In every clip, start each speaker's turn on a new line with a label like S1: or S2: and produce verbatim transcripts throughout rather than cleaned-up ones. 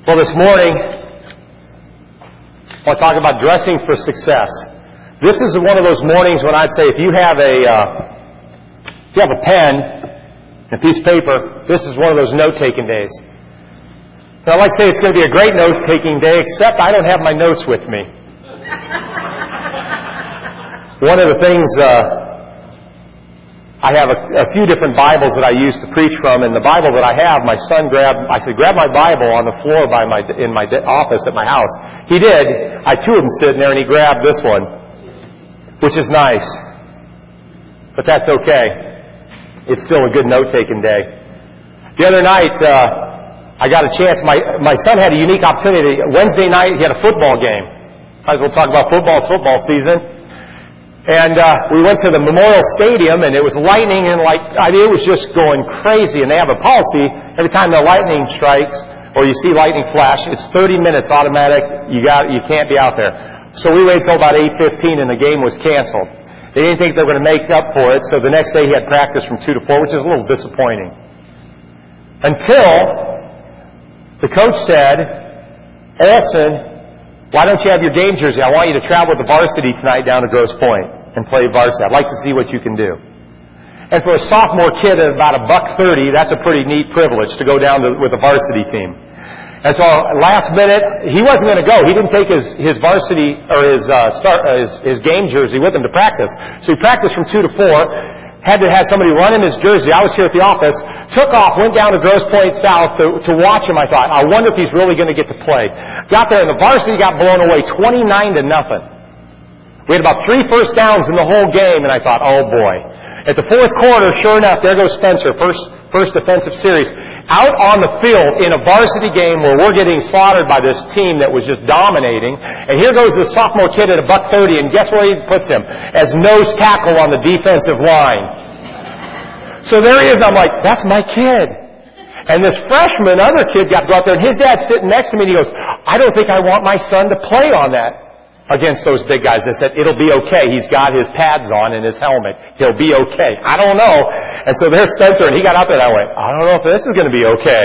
S1: Well, this morning, I want to talk about dressing for success. This is one of those mornings when I'd say if you have a uh, if you have a pen and a piece of paper, this is one of those note-taking days. And I'd like to say it's going to be a great note-taking day, except I don't have my notes with me. One of the things... Uh, I have a, a few different Bibles that I use to preach from, and the Bible that I have, my son grabbed, I said, grab my Bible on the floor by my, in my office at my house. He did. I had two of them sitting there, and he grabbed this one, which is nice. But that's okay. It's still a good note-taking day. The other night, uh, I got a chance, my, my son had a unique opportunity. Wednesday night, he had a football game. Might as well talk about football, it's football season. And uh, we went to the Memorial Stadium, and it was lightning, and like I mean, it was just going crazy. And they have a policy: every time the lightning strikes or you see lightning flash, it's thirty minutes automatic. You got, you can't be out there. So we waited till about eight fifteen, and the game was canceled. They didn't think they were going to make up for it, so the next day he had practice from two to four, which is a little disappointing. Until the coach said, "Olson, why don't you have your game jersey? I want you to travel with the varsity tonight down to Grosse Pointe and play varsity. I'd like to see what you can do." And for a sophomore kid at about a buck thirty, that's a pretty neat privilege to go down to, with the varsity team. And so last minute, he wasn't going to go. He didn't take his, his varsity or his, uh, start, uh, his, his game jersey with him to practice. So he practiced from two to four. Had to have somebody run him his jersey. I was here at the office. Took off, went down to Grosse Pointe South to, to watch him. I thought, I wonder if he's really going to get to play. Got there, and the varsity got blown away twenty-nine to nothing. We had about three first downs in the whole game, and I thought, oh boy. At the fourth quarter, sure enough, there goes Spencer, first first defensive series. Out on the field in a varsity game where we're getting slaughtered by this team that was just dominating. And here goes this sophomore kid at a buck thirty, and guess where he puts him? As nose tackle on the defensive line. So there he is. I'm like, that's my kid. And this freshman, other kid got brought there, and his dad's sitting next to me, and he goes, I don't think I want my son to play on that against those big guys. I said, it'll be okay. He's got his pads on and his helmet. He'll be okay. I don't know. And so there's Spencer, and he got up there, and I went, I don't know if this is going to be okay.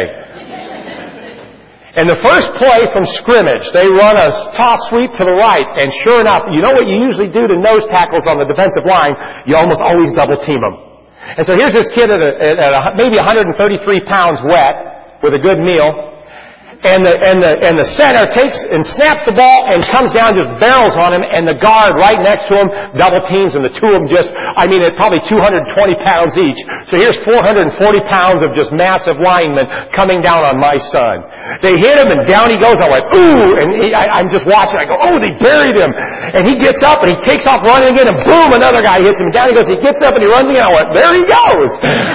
S1: And the first play from scrimmage, they run a toss sweep to the right, and sure enough, you know what you usually do to nose tackles on the defensive line? You almost always double team them. And so here's this kid at, a, at a, maybe one hundred thirty-three pounds wet with a good meal. And the, and the, and the center takes and snaps the ball and comes down, just barrels on him, and the guard right next to him double teams, and the two of them just, I mean, at probably two hundred twenty pounds each. So here's four hundred forty pounds of just massive linemen coming down on my son. They hit him, and down he goes. I went, ooh, and he, I, I'm just watching. I go, oh, they buried him. And he gets up, and he takes off running again, and boom, another guy hits him. Down he goes. He gets up, and he runs again. I went, there he goes.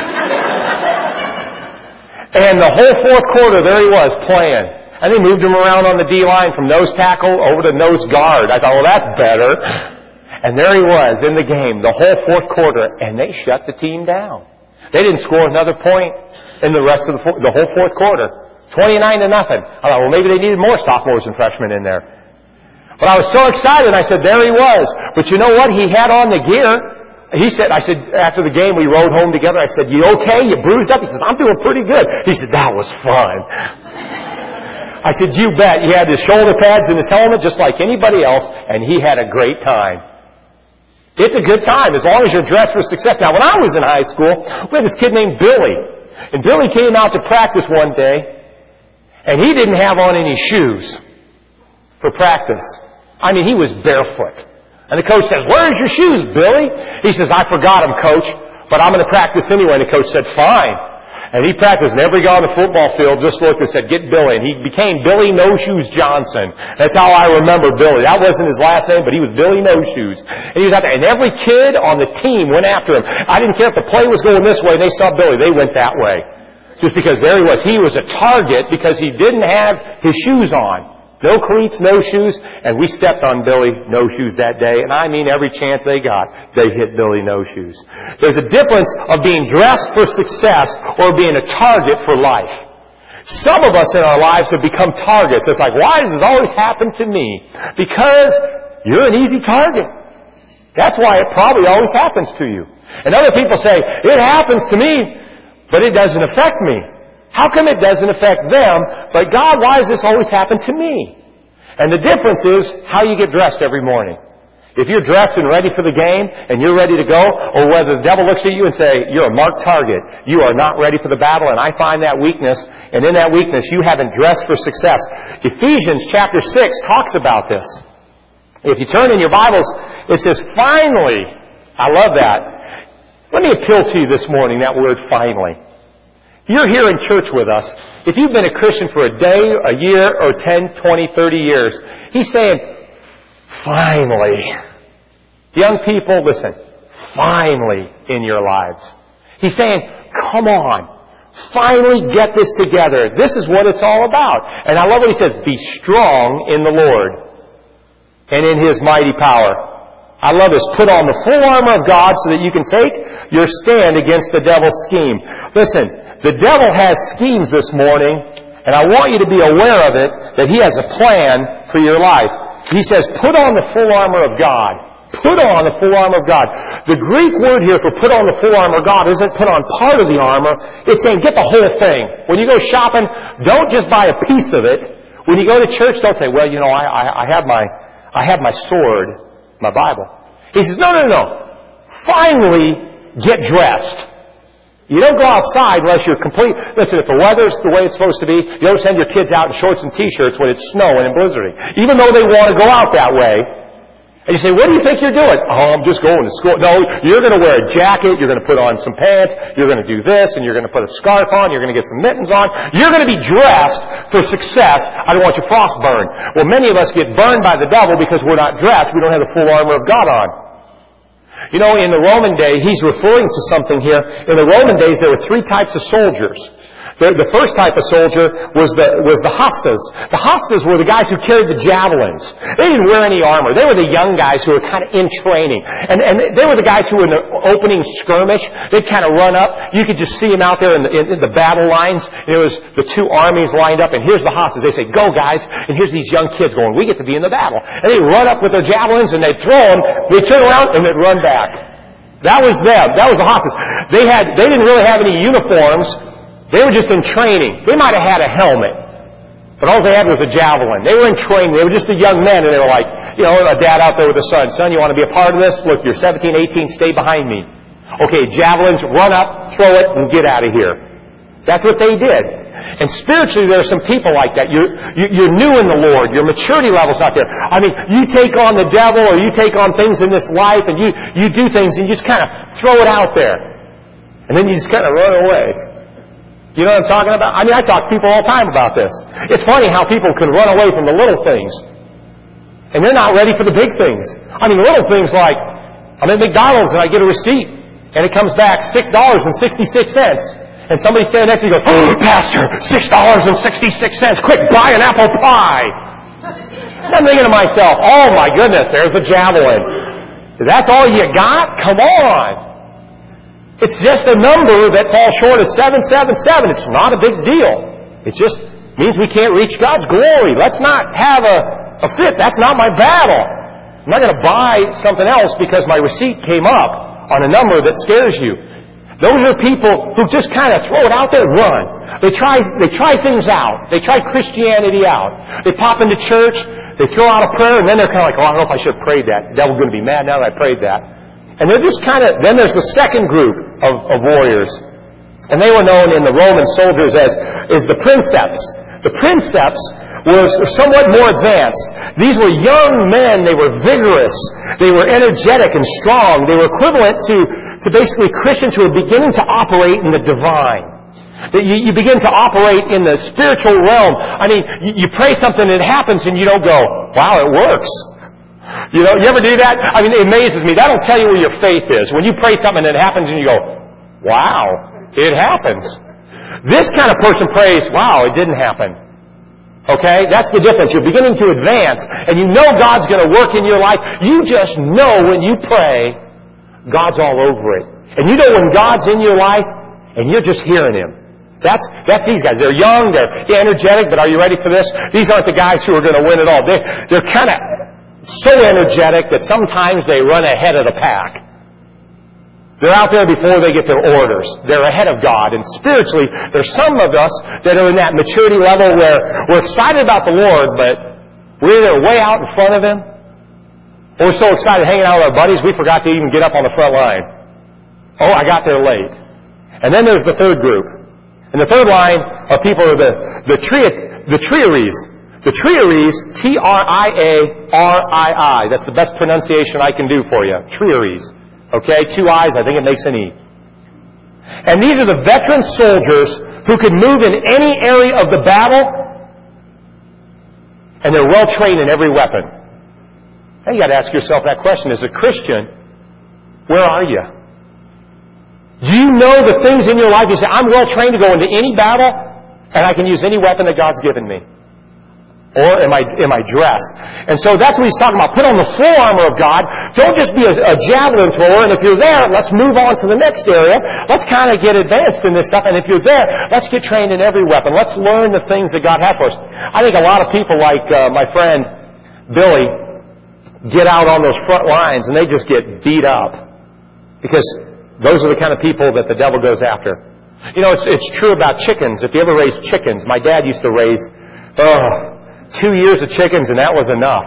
S1: And the whole fourth quarter, there he was, playing. And they moved him around on the D-line from nose tackle over to nose guard. I thought, well, that's better. And there he was in the game, the whole fourth quarter, and they shut the team down. They didn't score another point in the rest of the, four, the whole fourth quarter. twenty-nine to nothing. I thought, well, maybe they needed more sophomores and freshmen in there. But I was so excited, I said, there he was. But you know what? He had on the gear. He said, I said, after the game, we rode home together. I said, you okay? You bruised up? He says, I'm doing pretty good. He said, that was fun. I said, you bet. He had his shoulder pads and his helmet just like anybody else, and he had a great time. It's a good time as long as you're dressed for success. Now, when I was in high school, we had this kid named Billy. And Billy came out to practice one day, and he didn't have on any shoes for practice. I mean, he was barefoot. And the coach says, where's your shoes, Billy? He says, I forgot them, coach, but I'm going to practice anyway. And the coach said, fine. And he practiced, and every guy on the football field just looked and said, get Billy. And he became Billy No Shoes Johnson. That's how I remember Billy. That wasn't his last name, but he was Billy No Shoes. And he was out there, and every kid on the team went after him. I didn't care if the play was going this way, and they saw Billy. They went that way. Just because there he was. He was a target because he didn't have his shoes on. No cleats, no shoes, and we stepped on Billy No Shoes that day, and I mean every chance they got, they hit Billy No Shoes. There's a difference of being dressed for success or being a target for life. Some of us in our lives have become targets. It's like, why does this always happen to me? Because you're an easy target. That's why it probably always happens to you. And other people say, it happens to me, but it doesn't affect me. How come it doesn't affect them? But God, why does this always happen to me? And the difference is how you get dressed every morning. If you're dressed and ready for the game and you're ready to go, or whether the devil looks at you and say, you're a marked target, you are not ready for the battle, and I find that weakness, and in that weakness you haven't dressed for success. Ephesians chapter six talks about this. If you turn in your Bibles, it says, finally. I love that. Let me appeal to you this morning, that word finally. You're here in church with us. If you've been a Christian for a day, a year, or ten, twenty, thirty years, he's saying, finally. Young people, listen, finally in your lives. He's saying, come on. Finally get this together. This is what it's all about. And I love what he says, be strong in the Lord and in His mighty power. I love this. Put on the full armor of God so that you can take your stand against the devil's scheme. Listen, the devil has schemes this morning, and I want you to be aware of it, that he has a plan for your life. He says, put on the full armor of God. Put on the full armor of God. The Greek word here for put on the full armor of God isn't put on part of the armor. It's saying get the whole thing. When you go shopping, don't just buy a piece of it. When you go to church, don't say, well, you know, I, I, I have my, I have my sword, my Bible. He says, no, no, no. Finally, get dressed. You don't go outside unless you're complete. Listen, if the weather's the way it's supposed to be, you don't send your kids out in shorts and t-shirts when it's snowing and blizzarding. Even though they want to go out that way. And you say, what do you think you're doing? Oh, I'm just going to school. No, you're going to wear a jacket, you're going to put on some pants, you're going to do this, and you're going to put a scarf on, you're going to get some mittens on. You're going to be dressed for success. I don't want your frost burned. Well, many of us get burned by the devil because we're not dressed. We don't have the full armor of God on. You know, in the Roman day, he's referring to something here. In the Roman days, there were three types of soldiers. The, the first type of soldier was the, was the hostas. The hostas were the guys who carried the javelins. They didn't wear any armor. They were the young guys who were kind of in training. And, and they were the guys who were in the opening skirmish. They'd kind of run up. You could just see them out there in the, in, in the battle lines. And it was the two armies lined up, and here's the hostas. They say, go guys, and here's these young kids going, we get to be in the battle. And they'd run up with their javelins, and they'd throw them. They'd turn around, and they'd run back. That was them. That was the hostas. They had, they didn't really have any uniforms. They were just in training. They might have had a helmet, but all they had was a javelin. They were in training. They were just a young men, and they were like, you know, a dad out there with a son. Son, you want to be a part of this? Look, you're seventeen, eighteen, stay behind me. Okay, javelins, run up, throw it, and get out of here. That's what they did. And spiritually, there are some people like that. You're, you're new in the Lord. Your maturity level's not there. I mean, you take on the devil, or you take on things in this life, and you, you do things, and you just kind of throw it out there. And then you just kind of run away. You know what I'm talking about? I mean, I talk to people all the time about this. It's funny how people can run away from the little things. And they're not ready for the big things. I mean, little things like, I'm at McDonald's and I get a receipt, and it comes back six dollars and sixty-six cents. And somebody standing next to me goes, oh, Pastor, six dollars and sixty-six cents. Quick, buy an apple pie. And I'm thinking to myself, oh my goodness, there's the javelin. That's all you got? Come on. It's just a number that falls short of seven seven seven. It's not a big deal. It just means we can't reach God's glory. Let's not have a, a fit. That's not my battle. I'm not going to buy something else because my receipt came up on a number that scares you. Those are people who just kind of throw it out there and run. They try, they try things out. They try Christianity out. They pop into church, they throw out a prayer, and then they're kind of like, oh, I don't know if I should have prayed that. The devil's going to be mad now that I prayed that. And they're just kind of, then there's the second group of, of warriors. And they were known in the Roman soldiers as, as the princeps. The princeps were somewhat more advanced. These were young men. They were vigorous. They were energetic and strong. They were equivalent to, to basically Christians who are beginning to operate in the divine. You, you begin to operate in the spiritual realm. I mean, you, you pray something and it happens and you don't go, wow, it works. You know, you ever do that? I mean, it amazes me. That'll tell you where your faith is. When you pray something and it happens and you go, wow, it happens. This kind of person prays, wow, it didn't happen. Okay? That's the difference. You're beginning to advance and you know God's going to work in your life. You just know when you pray, God's all over it. And you know when God's in your life and you're just hearing Him. That's, that's these guys. They're young, they're energetic, but are you ready for this? These aren't the guys who are going to win it all. They, they're kind of so energetic that sometimes they run ahead of the pack. They're out there before they get their orders. They're ahead of God. And spiritually, there's some of us that are in that maturity level where we're excited about the Lord, but we're either way out in front of Him, or we're so excited hanging out with our buddies, we forgot to even get up on the front line. Oh, I got there late. And then there's the third group. And the third line of people are the, the, tri- the triorees. The triorees, T R I A R I I. That's the best pronunciation I can do for you. Triorees. Okay, two I's, I think it makes an E. And these are the veteran soldiers who can move in any area of the battle, and they're well trained in every weapon. Now you got to ask yourself that question. As a Christian, where are you? Do you know the things in your life? You say, I'm well trained to go into any battle, and I can use any weapon that God's given me. Or am I, am I dressed? And so that's what he's talking about. Put on the full armor of God. Don't just be a, a javelin thrower. And if you're there, let's move on to the next area. Let's kind of get advanced in this stuff. And if you're there, let's get trained in every weapon. Let's learn the things that God has for us. I think a lot of people like uh, my friend Billy get out on those front lines and they just get beat up. Because those are the kind of people that the devil goes after. You know, it's, it's true about chickens. If you ever raise chickens, my dad used to raise... Oh, Two years of chickens, and that was enough.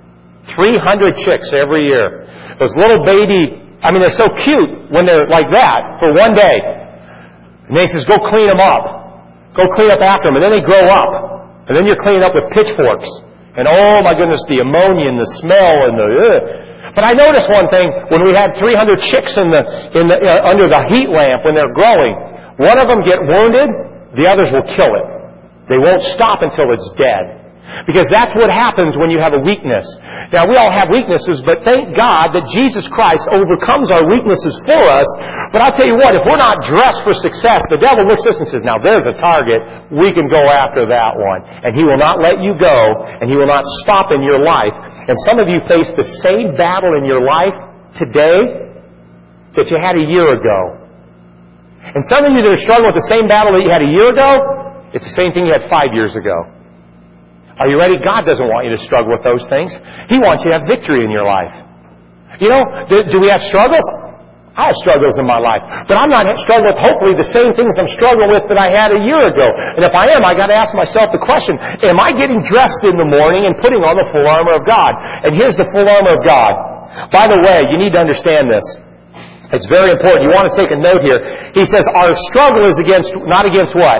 S1: three hundred chicks every year. Those little baby, I mean, they're so cute when they're like that for one day. And he says, go clean them up. Go clean up after them. And then they grow up. And then you're cleaning up with pitchforks. And oh my goodness, the ammonia and the smell and the... Ugh. But I noticed one thing, when we had three hundred chicks in the, in the, uh, under the heat lamp when they're growing, one of them get wounded, the others will kill it. They won't stop until it's dead. Because that's what happens when you have a weakness. Now, we all have weaknesses, but thank God that Jesus Christ overcomes our weaknesses for us. But I'll tell you what, if we're not dressed for success, the devil looks at us and says, now there's a target, we can go after that one. And he will not let you go, and he will not stop in your life. And some of you face the same battle in your life today that you had a year ago. And some of you that are struggling with the same battle that you had a year ago, it's the same thing you had five years ago. Are you ready? God doesn't want you to struggle with those things. He wants you to have victory in your life. You know, do, do we have struggles? I have struggles in my life. But I'm not struggling with, hopefully, the same things I'm struggling with that I had a year ago. And if I am, I got to ask myself the question, am I getting dressed in the morning and putting on the full armor of God? And here's the full armor of God. By the way, you need to understand this. It's very important. You want to take a note here. He says, our struggle is against, not against what?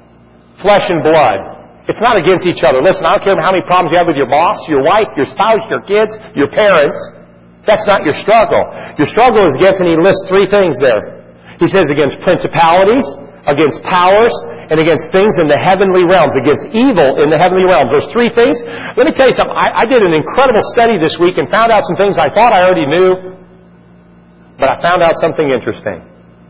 S1: Flesh and blood. It's not against each other. Listen, I don't care how many problems you have with your boss, your wife, your spouse, your kids, your parents. That's not your struggle. Your struggle is against, and he lists three things there. He says against principalities, against powers, and against things in the heavenly realms, against evil in the heavenly realms. Those three things. Let me tell you something. I, I did an incredible study this week and found out some things I thought I already knew, but I found out something interesting.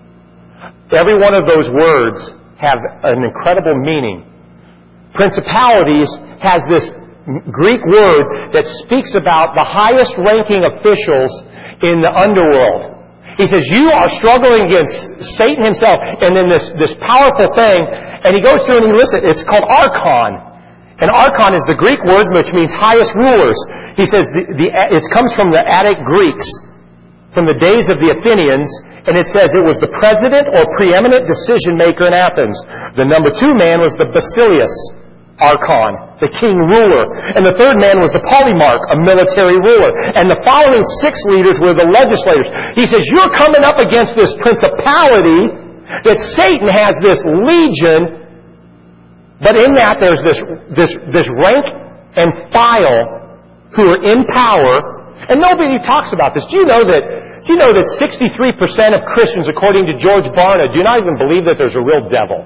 S1: Every one of those words have an incredible meaning. Principalities has this Greek word that speaks about the highest ranking officials in the underworld. He says, you are struggling against Satan himself, and then this, this powerful thing, and he goes through and he lists it. It's called archon. And archon is the Greek word which means highest rulers. He says the, the, it comes from the Attic Greeks, from the days of the Athenians, and it says it was the president or preeminent decision maker in Athens. The number two man was the Basileus Archon, the king ruler. And the third man was the Polemarch, a military ruler. And the following six leaders were the legislators. He says, you're coming up against this principality that Satan has this legion, but in that there's this, this, this rank and file who are in power. And nobody talks about this. Do you know that, do you know that sixty-three percent of Christians, according to George Barna, do not even believe that there's a real devil?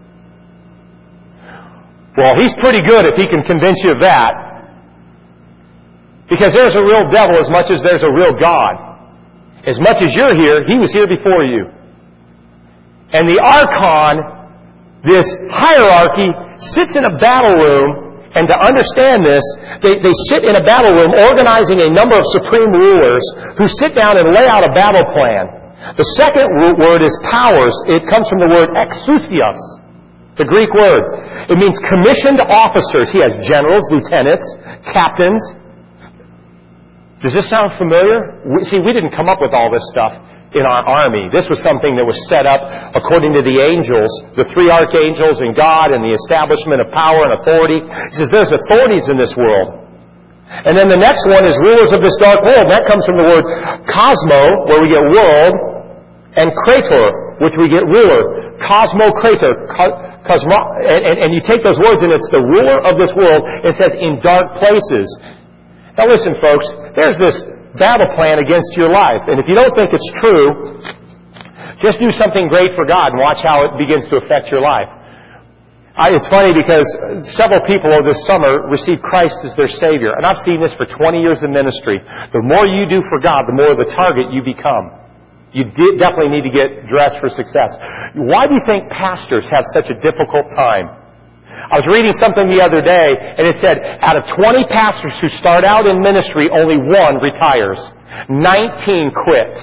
S1: Well, he's pretty good if he can convince you of that. Because there's a real devil as much as there's a real God. As much as you're here, he was here before you. And the archon, this hierarchy, sits in a battle room, and to understand this, they, they sit in a battle room organizing a number of supreme rulers who sit down and lay out a battle plan. The second word is powers. It comes from the word exousios. The Greek word. It means commissioned officers. He has generals, lieutenants, captains. Does this sound familiar? We, see, we didn't come up with all this stuff. in our army. This was something that was set up according to the angels, the three archangels and God and the establishment of power and authority. He says there's authorities in this world. And then the next one is rulers of this dark world. That comes from the word cosmo, where we get world, and krator, which we get ruler. Cosmo, krator. Cosmo, and, and, and you take those words and it's the ruler of this world. It says in dark places. Now listen, folks, there's this battle plan against your life. And if you don't think it's true, just do something great for God and watch how it begins to affect your life. I, it's funny because several people over this summer received Christ as their Savior. And I've seen this for twenty years in ministry. The more you do for God, the more the target you become. You did definitely need to get dressed for success. Why do you think pastors have such a difficult time? I was reading something the other day, and it said, out of twenty pastors who start out in ministry, only one retires. nineteen quit.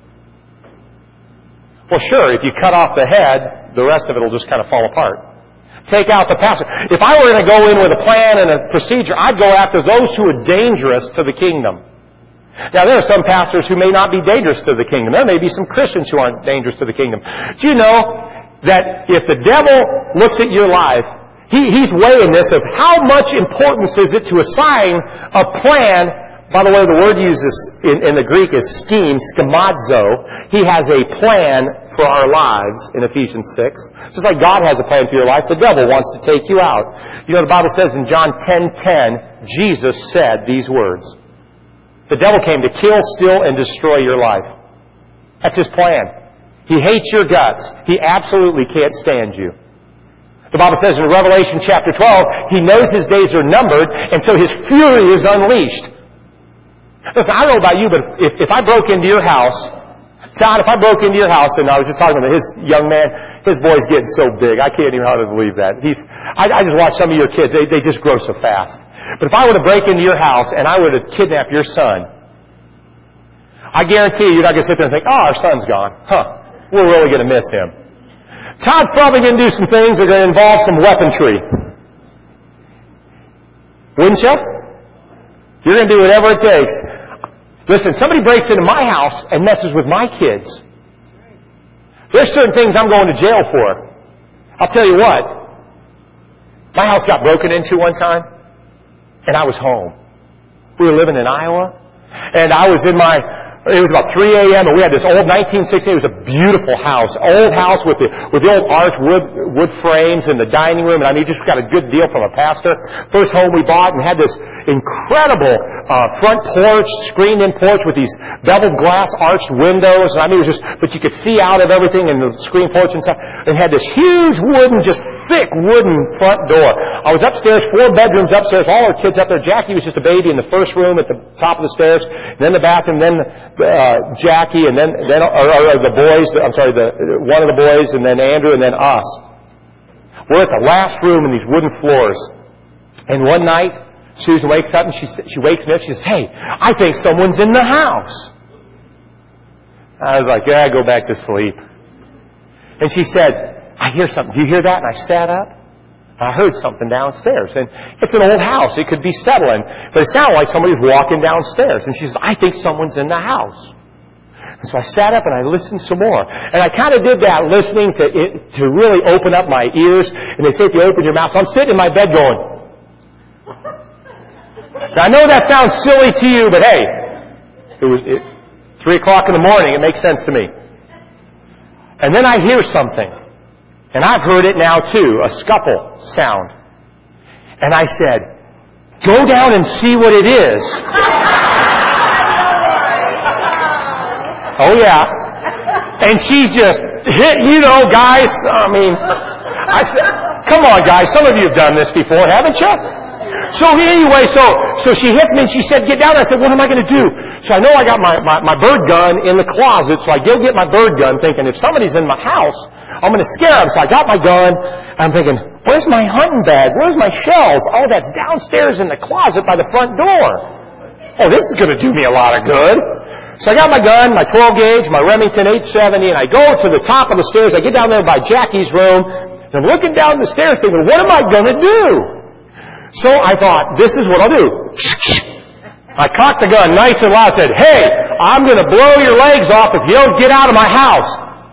S1: Well, sure, if you cut off the head, the rest of it will just kind of fall apart. Take out the pastor. If I were going to go in with a plan and a procedure, I'd go after those who are dangerous to the kingdom. Now, there are some pastors who may not be dangerous to the kingdom. There may be some Christians who aren't dangerous to the kingdom. Do you know that if the devil looks at your life, he, he's weighing this of how much importance is it to assign a plan. By the way, the word used in, in the Greek is scheme, schemazo. He has a plan for our lives in Ephesians six. Just like God has a plan for your life, the devil wants to take you out. You know, the Bible says in John ten ten, Jesus said these words. The devil came to kill, steal, and destroy your life. That's his plan. He hates your guts. He absolutely can't stand you. The Bible says in Revelation chapter twelve, he knows his days are numbered, and so his fury is unleashed. Listen, I don't know about you, but if, if I broke into your house, Todd, if I broke into your house, and I was just talking to his young man, his boy's getting so big, I can't even hardly believe that. He's, I, I just watch some of your kids, they, they just grow so fast. But if I were to break into your house and I were to kidnap your son, I guarantee you, you're not going to sit there and think, oh, our son's gone. Huh, we're really going to miss him. Todd's probably going to do some things that are going to involve some weaponry. Wouldn't you? You're going to do whatever it takes. Listen, somebody breaks into my house and messes with my kids. There's certain things I'm going to jail for. I'll tell you what. My house got broken into one time, and I was home. We were living in Iowa, and I was in my... It was about three a.m. and we had this old nineteen sixty. It was a beautiful house, old house with the with the old arch wood wood frames in the dining room. And I mean, just got a good deal from a pastor. First home we bought and had this incredible uh, front porch, screened-in porch with these beveled glass arched windows. And I mean, it was just, but you could see out of everything in the screen porch and stuff. And had this huge wooden, just thick wooden front door. I was upstairs, four bedrooms upstairs, all our kids up there. Jackie was just a baby in the first room at the top of the stairs, and then the bathroom, then Uh, Jackie, and then, then or, or the boys, I'm sorry, the one of the boys, and then Andrew, and then us. We're at the last room in these wooden floors. And one night, Susan wakes up, and she, she wakes me up, she says, hey, I think someone's in the house. I was like, yeah, go back to sleep. And she said, I hear something. Do you hear that? And I sat up. I heard something downstairs. And it's an old house. It could be settling. But it sounded like somebody was walking downstairs. And she says, I think someone's in the house. And so I sat up and I listened some more. And I kind of did that, listening to it, to really open up my ears. And they say if you open your mouth. So I'm sitting in my bed going. Now I know that sounds silly to you, but hey, it was it, three o'clock in the morning. It makes sense to me. And then I hear something. And I've heard it now too, a scuffle sound. And I said, go down and see what it is. Oh yeah. And she just hit, you know, guys, I mean, I said, come on guys, some of you have done this before, haven't you? So anyway, so so she hits me and she said, get down. I said, what am I going to do? So I know I got my, my, my bird gun in the closet, so I go get my bird gun thinking if somebody's in my house, I'm going to scare them. So I got my gun. I'm thinking, where's my hunting bag? Where's my shells? Oh, that's downstairs in the closet by the front door. Oh, this is going to do me a lot of good. So I got my gun, my twelve gauge, my Remington eight seventy, and I go to the top of the stairs. I get down there by Jackie's room, and I'm looking down the stairs thinking, what am I going to do? So I thought, this is what I'll do. I cocked the gun nice and loud and said, hey, I'm going to blow your legs off if you don't get out of my house.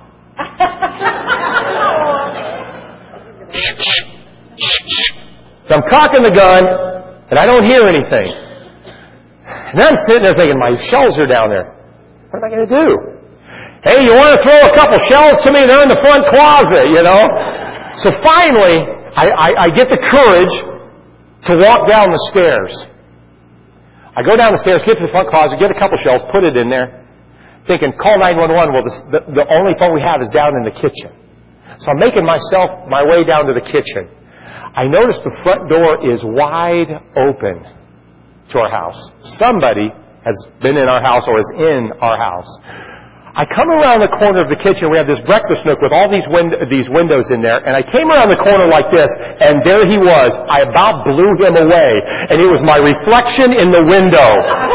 S1: So I'm cocking the gun, and I don't hear anything. And I'm sitting there thinking, my shells are down there. What am I going to do? Hey, you want to throw a couple shells to me? They're in the front closet, you know. So finally, I, I, I get the courage to walk down the stairs. I go down the stairs, get to the front closet, get a couple shells, put it in there, thinking, call nine one one. Well, this, the, the only phone we have is down in the kitchen. So I'm making myself my way down to the kitchen. I notice the front door is wide open to our house. Somebody has been in our house or is in our house. I come around the corner of the kitchen. We have this breakfast nook with all these, wind- these windows in there. And I came around the corner like this, and there he was. I about blew him away. And it was my reflection in the window.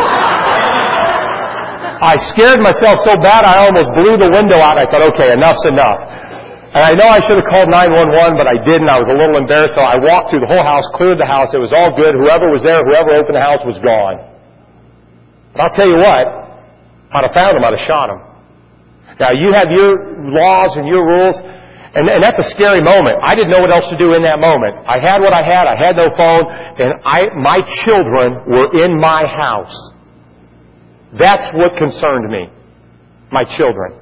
S1: I scared myself so bad I almost blew the window out. I thought, okay, enough's enough. And I know I should have called nine one one, but I didn't. I was a little embarrassed, so I walked through the whole house, cleared the house. It was all good. Whoever was there, whoever opened the house was gone. But I'll tell you what, I'd have found him, I'd have shot him. Now, you have your laws and your rules, and, and that's a scary moment. I didn't know what else to do in that moment. I had what I had. I had no phone, and I, my children were in my house. That's what concerned me. My children.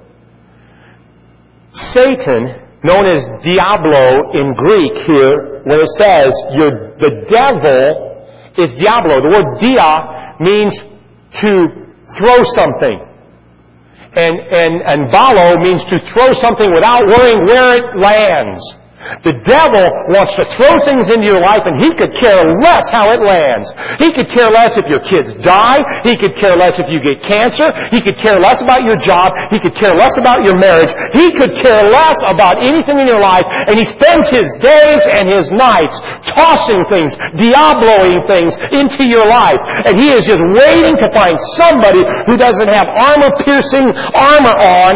S1: Satan, known as Diablo in Greek here, when it says you're, the devil is Diablo. The word dia means to throw something. And, and, and balo means to throw something without worrying where it lands. The devil wants to throw things into your life, and he could care less how it lands. He could care less if your kids die. He could care less if you get cancer. He could care less about your job. He could care less about your marriage. He could care less about anything in your life, and he spends his days and his nights tossing things, diabloing things into your life. And he is just waiting to find somebody who doesn't have armor-piercing armor on,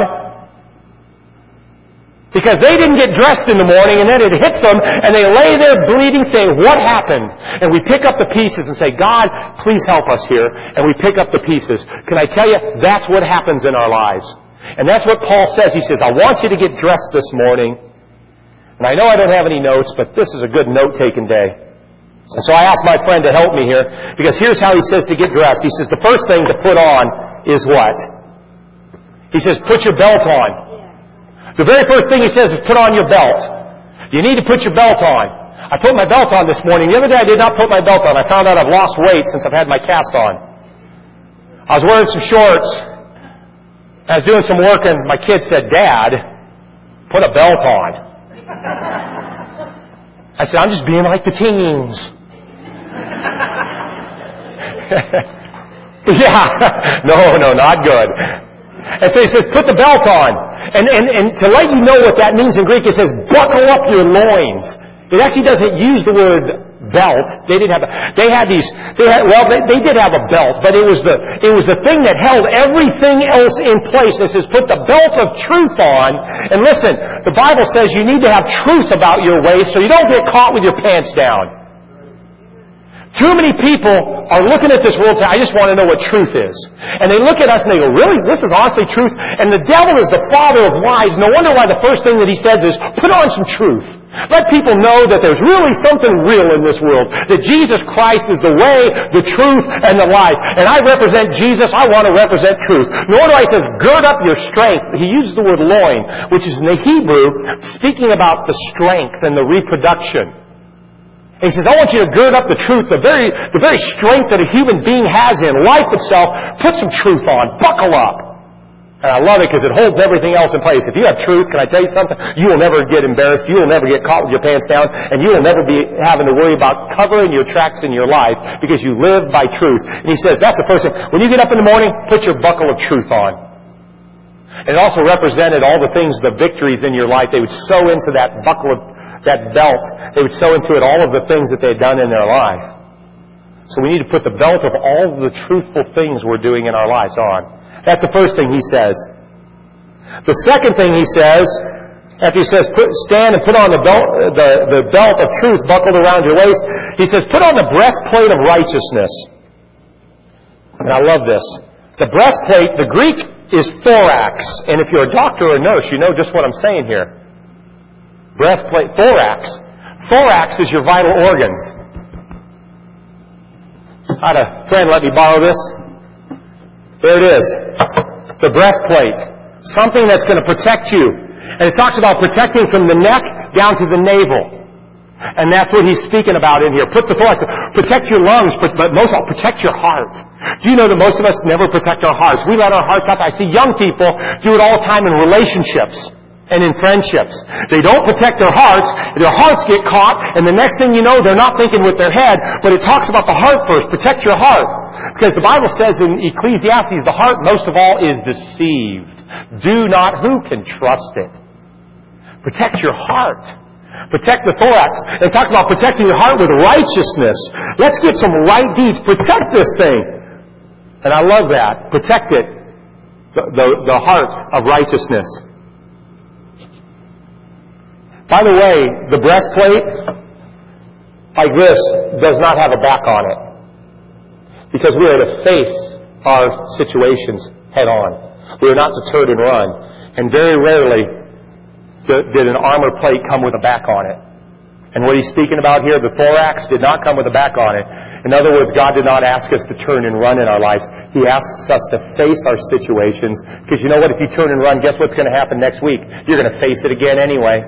S1: because they didn't get dressed in the morning, and then it hits them, and they lay there bleeding saying, what happened? And we pick up the pieces and say, God, please help us here. And we pick up the pieces. Can I tell you, that's what happens in our lives. And that's what Paul says. He says, I want you to get dressed this morning. And I know I don't have any notes, but this is a good note-taking day. And so I asked my friend to help me here, because here's how he says to get dressed. He says, the first thing to put on is what? He says, put your belt on. The very first thing he says is put on your belt. You need to put your belt on. I put my belt on this morning. The other day I did not put my belt on. I found out I've lost weight since I've had my cast on. I was wearing some shorts. I was doing some work, and my kid said, Dad, put a belt on. I said, I'm just being like the teens. Yeah. No, no, not good. And so he says, put the belt on. And, and, and to let you know what that means in Greek, it says, buckle up your loins. It actually doesn't use the word belt. They didn't have, they had these, they had, well, they, they did have a belt, but it was the, it was the thing that held everything else in place. It says, put the belt of truth on. And listen, the Bible says you need to have truth about your waist so you don't get caught with your pants down. Too many people are looking at this world and say, I just want to know what truth is. And they look at us and they go, really? This is honestly truth? And the devil is the father of lies. No wonder why the first thing that he says is, put on some truth. Let people know that there's really something real in this world. That Jesus Christ is the way, the truth, and the life. And I represent Jesus. I want to represent truth. No wonder why he says, gird up your strength. He uses the word loin, which is in the Hebrew, speaking about the strength and the reproduction. He says, I want you to gird up the truth, the very, the very strength that a human being has in life itself. Put some truth on. Buckle up. And I love it because it holds everything else in place. If you have truth, can I tell you something? You will never get embarrassed. You will never get caught with your pants down. And you will never be having to worry about covering your tracks in your life because you live by truth. And he says, that's the first thing. When you get up in the morning, put your buckle of truth on. And it also represented all the things, the victories in your life. They would sew into that buckle of that belt. They would sew into it all of the things that they had done in their life. So we need to put the belt of all of the truthful things we're doing in our lives on. That's the first thing he says. The second thing he says, after he says, put, stand and put on the belt, the, the belt of truth buckled around your waist, he says, put on the breastplate of righteousness. And I love this. The breastplate, the Greek is thorax. And if you're a doctor or a nurse, you know just what I'm saying here. Breastplate, thorax. Thorax is your vital organs. I had a friend let me borrow this. There it is. The breastplate. Something that's going to protect you. And it talks about protecting from the neck down to the navel. And that's what he's speaking about in here. Put the thorax. Protect your lungs, but, but most of all, protect your heart. Do you know that most of us never protect our hearts? We let our hearts out. I see young people do it all the time in relationships and in friendships. They don't protect their hearts. Their hearts get caught, and the next thing you know, they're not thinking with their head, but it talks about the heart first. Protect your heart. Because the Bible says in Ecclesiastes, the heart, most of all, is deceived. Do not, who can trust it? Protect your heart. Protect the thorax. It talks about protecting your heart with righteousness. Let's get some right deeds. Protect this thing. And I love that. Protect it. The, the, the heart of righteousness. By the way, the breastplate, like this, does not have a back on it. Because we are to face our situations head on. We are not to turn and run. And very rarely did an armor plate come with a back on it. And what he's speaking about here, the thorax, did not come with a back on it. In other words, God did not ask us to turn and run in our lives. He asks us to face our situations. Because you know what? If you turn and run, guess what's going to happen next week? You're going to face it again anyway.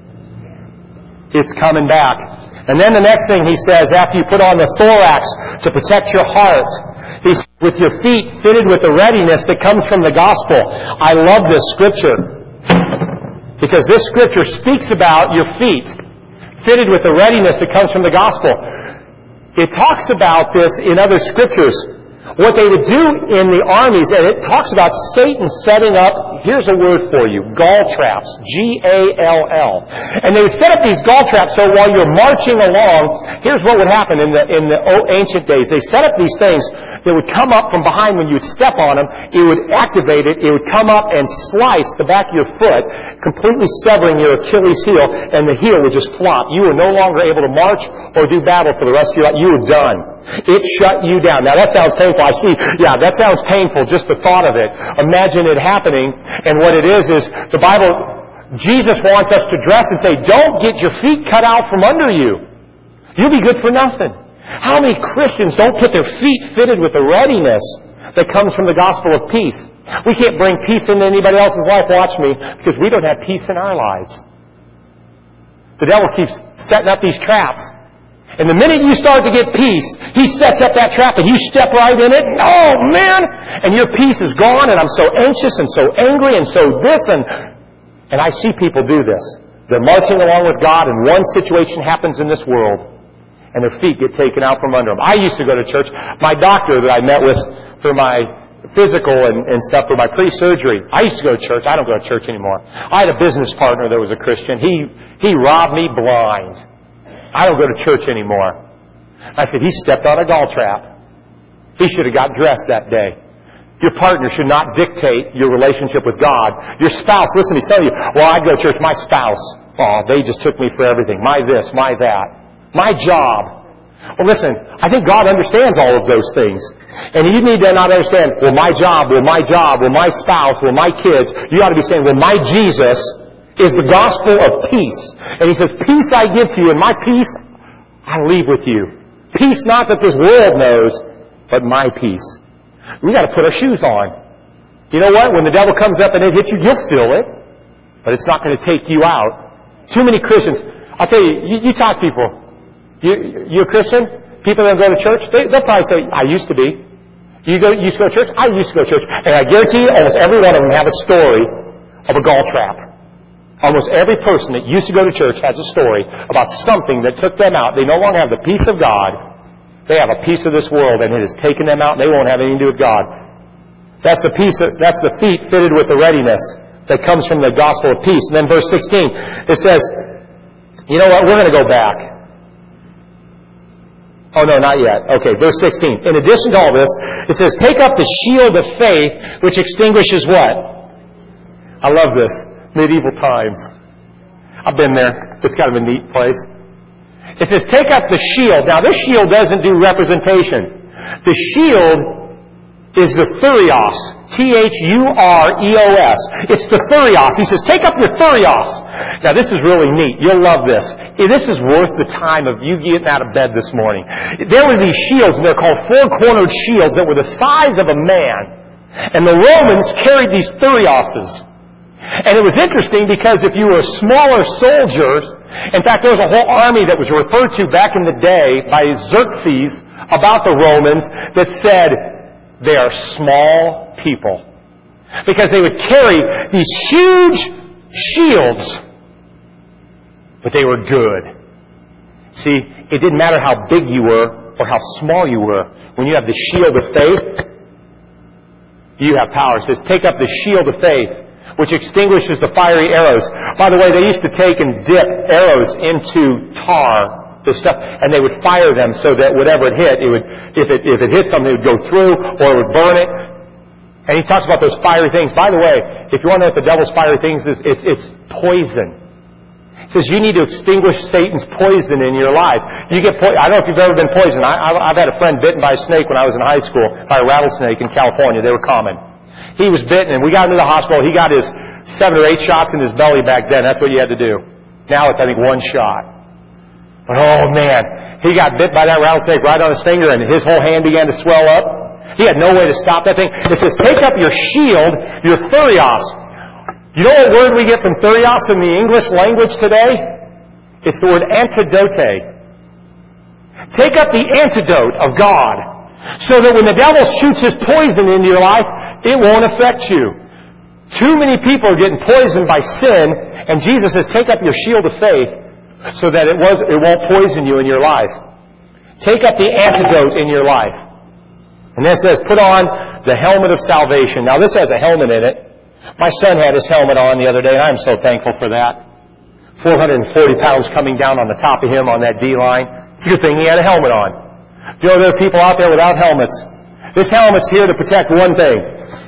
S1: It's coming back. And then the next thing he says, after you put on the thorax to protect your heart, he's with your feet fitted with the readiness that comes from the gospel. I love this scripture. Because this scripture speaks about your feet fitted with the readiness that comes from the gospel. It talks about this in other scriptures. What they would do in the armies, and it talks about Satan setting up, here's a word for you, gall traps, G A L L. And they would set up these gall traps so while you're marching along, here's what would happen in the, in the ancient days. They set up these things that would come up from behind when you would step on them. It would activate it. It would come up and slice the back of your foot, completely severing your Achilles heel, and the heel would just flop. You were no longer able to march or do battle for the rest of your life. You were done. It shut you down. Now that sounds painful. I see, yeah, that sounds painful, just the thought of it. Imagine it happening, and what it is is, the Bible, Jesus wants us to dress and say, don't get your feet cut out from under you. You'll be good for nothing. How many Christians don't put their feet fitted with the readiness that comes from the gospel of peace? We can't bring peace into anybody else's life, watch me, because we don't have peace in our lives. The devil keeps setting up these traps. And the minute you start to get peace, he sets up that trap and you step right in it. And, oh, man! And your peace is gone, and I'm so anxious and so angry and so this. And, and I see people do this. They're marching along with God, and one situation happens in this world, and their feet get taken out from under them. I used to go to church. My doctor that I met with for my physical and, and stuff, for my pre-surgery, I used to go to church. I don't go to church anymore. I had a business partner that was a Christian. He, he robbed me blind. I don't go to church anymore. I said, he stepped on a gall trap. He should have got dressed that day. Your partner should not dictate your relationship with God. Your spouse, listen, he's telling you, well, I go to church. My spouse, oh, they just took me for everything. My this, my that. My job. Well, listen, I think God understands all of those things. And you need to not understand, well, my job, well, my job, well, my spouse, well, my kids. You ought to be saying, well, my Jesus is the gospel of peace. And he says, peace I give to you, and my peace I leave with you. Peace not that this world knows, but my peace. We got to put our shoes on. You know what? When the devil comes up and it hits you, you'll feel it. But it's not going to take you out. Too many Christians. I'll tell you, you, you talk to people. You, you a Christian? People that go to church? They, they'll probably say, I used to be. You go, you used to go to church? I used to go to church. And I guarantee you, almost every one of them have a story of a gall trap. Almost every person that used to go to church has a story about something that took them out. They no longer have the peace of God. They have a piece of this world, and it has taken them out, and they won't have anything to do with God. That's the piece of, that's the feet fitted with the readiness that comes from the gospel of peace. And then verse sixteen, it says, you know what, we're going to go back. Oh, no, not yet. Okay, verse sixteen. In addition to all this, it says, take up the shield of faith, which extinguishes what? I love this. Medieval times. I've been there. It's kind of a neat place. It says, take up the shield. Now, this shield doesn't do representation. The shield is the Thurios. T H U R E O S. It's the Thurios. He says, take up your Thurios. Now this is really neat. You'll love this. This is worth the time of you getting out of bed this morning. There were these shields, and they're called four-cornered shields that were the size of a man. And the Romans carried these Thurioses. And it was interesting because if you were a smaller soldier, in fact, there was a whole army that was referred to back in the day by Xerxes about the Romans that said, they are small people. Because they would carry these huge shields, but they were good. See, it didn't matter how big you were or how small you were. When you have the shield of faith, you have power. It says, take up the shield of faith, which extinguishes the fiery arrows. By the way, they used to take and dip arrows into tar, the stuff, and they would fire them so that whatever it hit, it would, if it, if it hit something, it would go through, or it would burn it. And he talks about those fiery things. By the way, if you want to know what the devil's fiery things is, it's, it's poison. It says you need to extinguish Satan's poison in your life. You get po- I don't know if you've ever been poisoned. I, I've, I've had a friend bitten by a snake when I was in high school, by a rattlesnake in California. They were common. He was bitten, and we got him to the hospital. He got his seven or eight shots in his belly back then. That's what you had to do. Now it's, I think, one shot. But oh man, he got bit by that rattlesnake right on his finger, and his whole hand began to swell up. He had no way to stop that thing. It says, take up your shield, your Thurios. You know what word we get from Thurios in the English language today? It's the word antidote. Take up the antidote of God, so that when the devil shoots his poison into your life, it won't affect you. Too many people are getting poisoned by sin, and Jesus says, take up your shield of faith, so that it was it won't poison you in your life. Take up the antidote in your life. And then it says, put on the helmet of salvation. Now this has a helmet in it. My son had his helmet on the other day, and I'm so thankful for that. four hundred forty pounds coming down on the top of him on that D-line. It's a good thing he had a helmet on. You know, there are people out there without helmets. This helmet's here to protect one thing.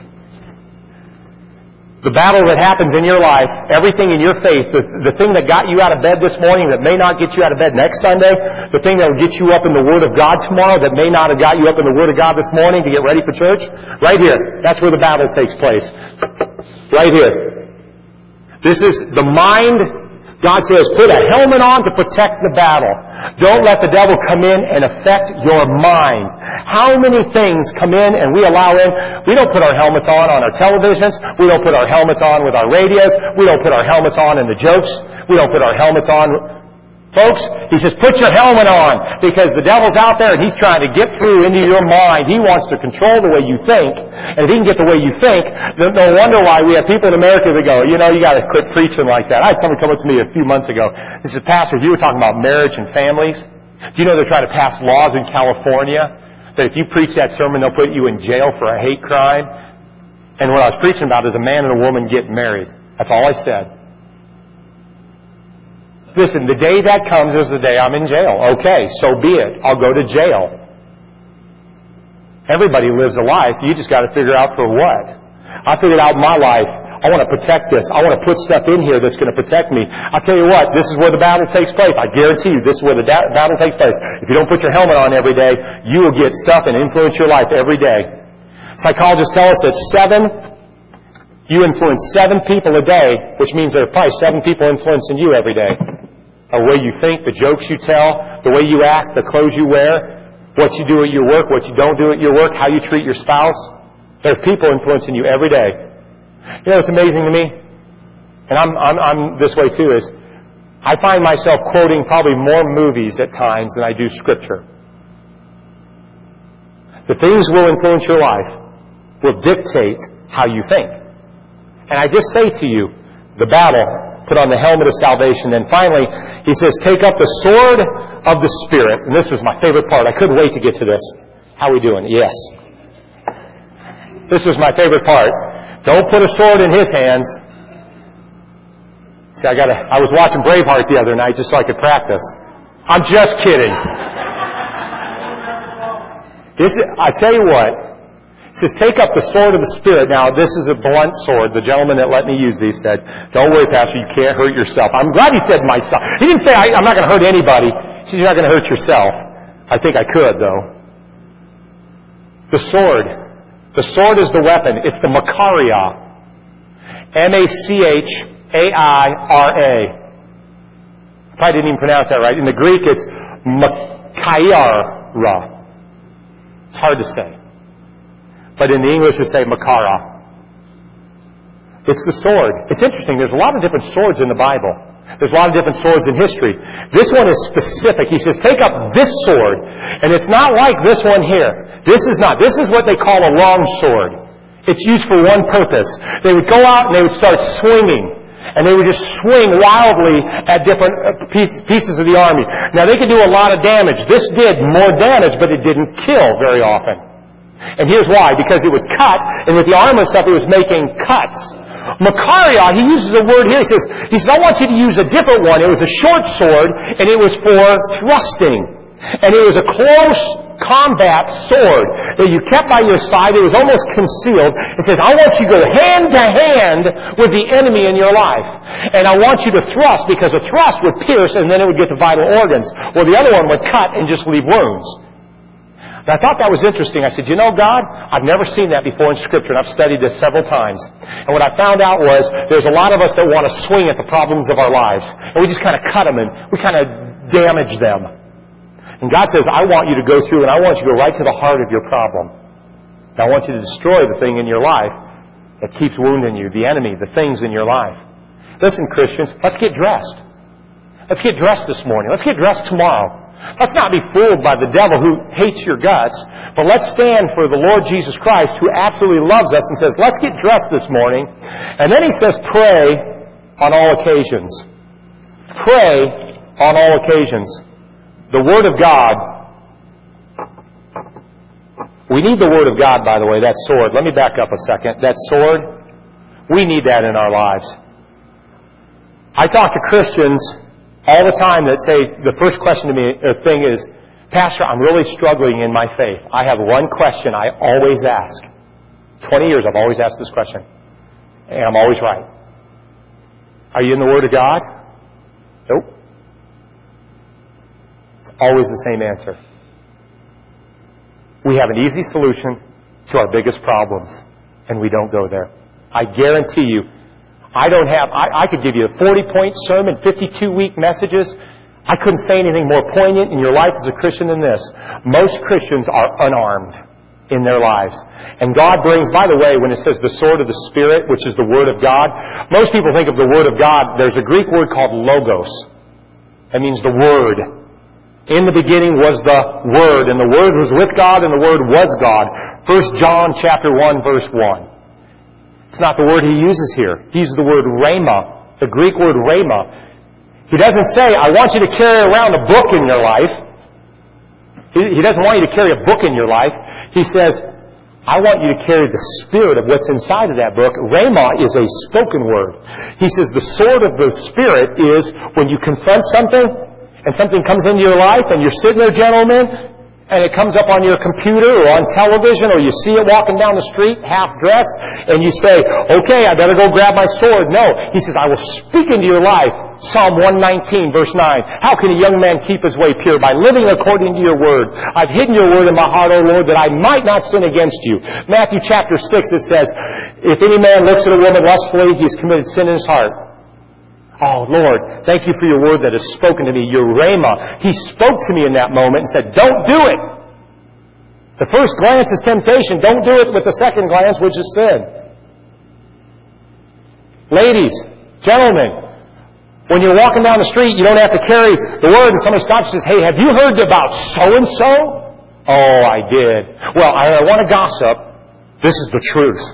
S1: The battle that happens in your life, everything in your faith, the, the thing that got you out of bed this morning that may not get you out of bed next Sunday, the thing that will get you up in the Word of God tomorrow that may not have got you up in the Word of God this morning to get ready for church, right here. That's where the battle takes place. Right here. This is the mind. God says, put a helmet on to protect the battle. Don't let the devil come in and affect your mind. How many things come in and we allow in? We don't put our helmets on on our televisions. We don't put our helmets on with our radios. We don't put our helmets on in the jokes. We don't put our helmets on. Folks, he says, put your helmet on, because the devil's out there and he's trying to get through into your mind. He wants to control the way you think. And if he can get the way you think, then no wonder why we have people in America that go, you know, you got to quit preaching like that. I had someone come up to me a few months ago. He said, Pastor, you were talking about marriage and families. Do you know they're trying to pass laws in California that if you preach that sermon, they'll put you in jail for a hate crime? And what I was preaching about is a man and a woman get married. That's all I said. Listen, the day that comes is the day I'm in jail. Okay, so be it. I'll go to jail. Everybody lives a life. You just got to figure out for what. I figured out my life. I want to protect this. I want to put stuff in here that's going to protect me. I'll tell you what, this is where the battle takes place. I guarantee you, this is where the da- battle takes place. If you don't put your helmet on every day, you will get stuff and influence your life every day. Psychologists tell us that seven, you influence seven people a day, which means there are probably seven people influencing you every day. The way you think, the jokes you tell, the way you act, the clothes you wear, what you do at your work, what you don't do at your work, how you treat your spouse. There are people influencing you every day. You know what's amazing to me? And I'm, I'm, I'm this way too, is I find myself quoting probably more movies at times than I do Scripture. The things will influence your life, will dictate how you think. And I just say to you, the battle, put on the helmet of salvation. And finally, he says, take up the sword of the Spirit. And this was my favorite part. I couldn't wait to get to this. How are we doing? Yes. This was my favorite part. Don't put a sword in his hands. See, I got I was watching Braveheart the other night just so I could practice. I'm just kidding. This, I tell you what. It says, take up the sword of the Spirit. Now, this is a blunt sword. The gentleman that let me use these said, don't worry, Pastor, you can't hurt yourself. I'm glad he said myself. He didn't say, I, I'm not going to hurt anybody. He said, you're not going to hurt yourself. I think I could, though. The sword. The sword is the weapon. It's the Macharia. M A C H A I R A. I probably didn't even pronounce that right. In the Greek, it's Machaira. It's hard to say. But in the English, you say Makara. It's the sword. It's interesting. There's a lot of different swords in the Bible. There's a lot of different swords in history. This one is specific. He says, take up this sword. And it's not like this one here. This is not. This is what they call a long sword. It's used for one purpose. They would go out and they would start swinging. And they would just swing wildly at different pieces of the army. Now, they could do a lot of damage. This did more damage, but it didn't kill very often. And here's why. Because it would cut, and with the armor and stuff, it was making cuts. Macharia, he uses a word here. He says, he says, I want you to use a different one. It was a short sword, and it was for thrusting. And it was a close combat sword that you kept by your side. It was almost concealed. It says, I want you to go hand to hand with the enemy in your life. And I want you to thrust, because a thrust would pierce, and then it would get to vital organs. Well, the other one would cut and just leave wounds. And I thought that was interesting. I said, you know, God, I've never seen that before in Scripture, and I've studied this several times. And what I found out was there's a lot of us that want to swing at the problems of our lives. And we just kind of cut them, and we kind of damage them. And God says, I want you to go through, and I want you to go right to the heart of your problem. And I want you to destroy the thing in your life that keeps wounding you, the enemy, the things in your life. Listen, Christians, let's get dressed. Let's get dressed this morning. Let's get dressed tomorrow. Let's not be fooled by the devil who hates your guts, but let's stand for the Lord Jesus Christ who absolutely loves us and says, let's get dressed this morning. And then he says, pray on all occasions. Pray on all occasions. The Word of God. We need the Word of God, by the way, that sword. Let me back up a second. That sword, we need that in our lives. I talk to Christians all the time that say, the first question to me, or thing is, Pastor, I'm really struggling in my faith. I have one question I always ask. twenty years I've always asked this question. And I'm always right. Are you in the Word of God? Nope. It's always the same answer. We have an easy solution to our biggest problems, and we don't go there. I guarantee you, I don't have, I, I could give you a forty-point sermon, fifty-two week messages. I couldn't say anything more poignant in your life as a Christian than this. Most Christians are unarmed in their lives. And God brings, by the way, when it says the sword of the Spirit, which is the Word of God, most people think of the Word of God, there's a Greek word called logos. That means the Word. In the beginning was the Word, and the Word was with God, and the Word was God. First John chapter one, verse one. It's not the word he uses here. He uses the word rhema, the Greek word rhema. He doesn't say, I want you to carry around a book in your life. He doesn't want you to carry a book in your life. He says, I want you to carry the spirit of what's inside of that book. Rhema is a spoken word. He says the sword of the Spirit is when you confront something and something comes into your life and you're sitting there, gentlemen, and it comes up on your computer or on television, or you see it walking down the street half-dressed, and you say, okay, I better go grab my sword. No. He says, I will speak into your life. Psalm one nineteen, verse nine. How can a young man keep his way pure? By living according to your word. I've hidden your word in my heart, O Lord, that I might not sin against you. Matthew chapter six, it says, if any man looks at a woman lustfully, he's committed sin in his heart. Oh, Lord, thank you for your word that has spoken to me, your rhema. He spoke to me in that moment and said, don't do it. The first glance is temptation. Don't do it with the second glance, which is sin. Ladies, gentlemen, when you're walking down the street, you don't have to carry the word and somebody stops and says, hey, have you heard about so-and-so? Oh, I did. Well, I, I want to gossip. This is the truth.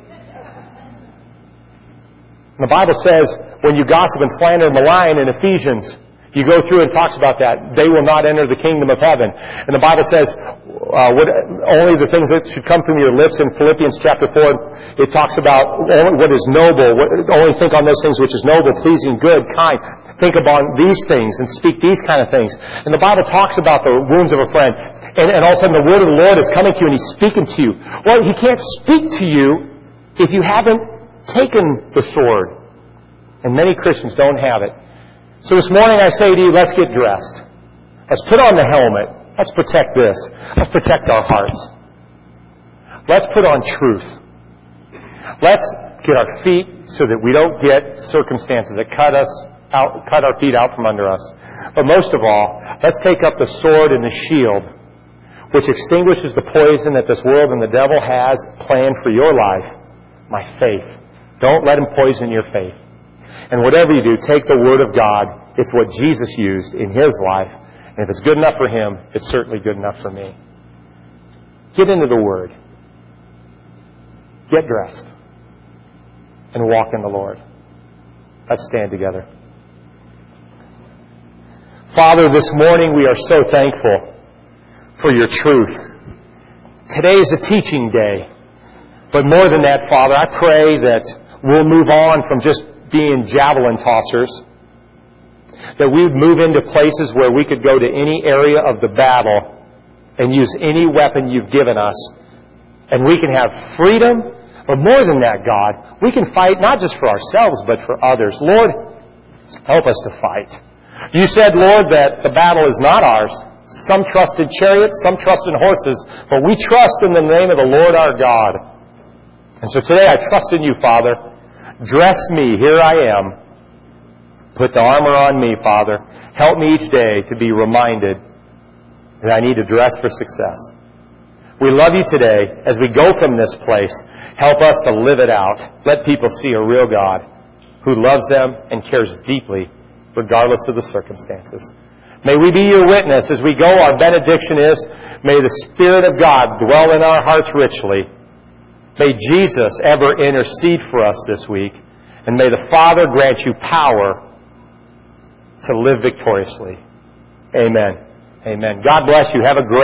S1: And the Bible says, when you gossip and slander and malign in Ephesians, you go through and talks about that. They will not enter the kingdom of heaven. And the Bible says, uh, what, only the things that should come from your lips. In Philippians chapter four, it talks about only what is noble. What, only think on those things which is noble, pleasing, good, kind. Think upon these things and speak these kind of things. And the Bible talks about the wounds of a friend. And, and all of a sudden the word of the Lord is coming to you and He's speaking to you. Well, He can't speak to you if you haven't taken the sword. And many Christians don't have it. So this morning I say to you, let's get dressed. Let's put on the helmet. Let's protect this. Let's protect our hearts. Let's put on truth. Let's get our feet so that we don't get circumstances that cut us out, cut our feet out from under us. But most of all, let's take up the sword and the shield, which extinguishes the poison that this world and the devil has planned for your life. My faith. Don't let him poison your faith. And whatever you do, take the Word of God. It's what Jesus used in His life. And if it's good enough for Him, it's certainly good enough for me. Get into the Word. Get dressed. And walk in the Lord. Let's stand together. Father, this morning we are so thankful for your truth. Today is a teaching day. But more than that, Father, I pray that we'll move on from just being javelin tossers, that we would move into places where we could go to any area of the battle and use any weapon you've given us. And we can have freedom. But more than that, God, we can fight not just for ourselves, but for others. Lord, help us to fight. You said, Lord, that the battle is not ours. Some trust in chariots, some trust in horses, but we trust in the name of the Lord our God. And so today I trust in you, Father. Dress me, here I am. Put the armor on me, Father. Help me each day to be reminded that I need to dress for success. We love you today. As we go from this place, help us to live it out. Let people see a real God who loves them and cares deeply, regardless of the circumstances. May we be your witness. As we go, our benediction is, may the Spirit of God dwell in our hearts richly. May Jesus ever intercede for us this week. And may the Father grant you power to live victoriously. Amen. Amen. God bless you. Have a great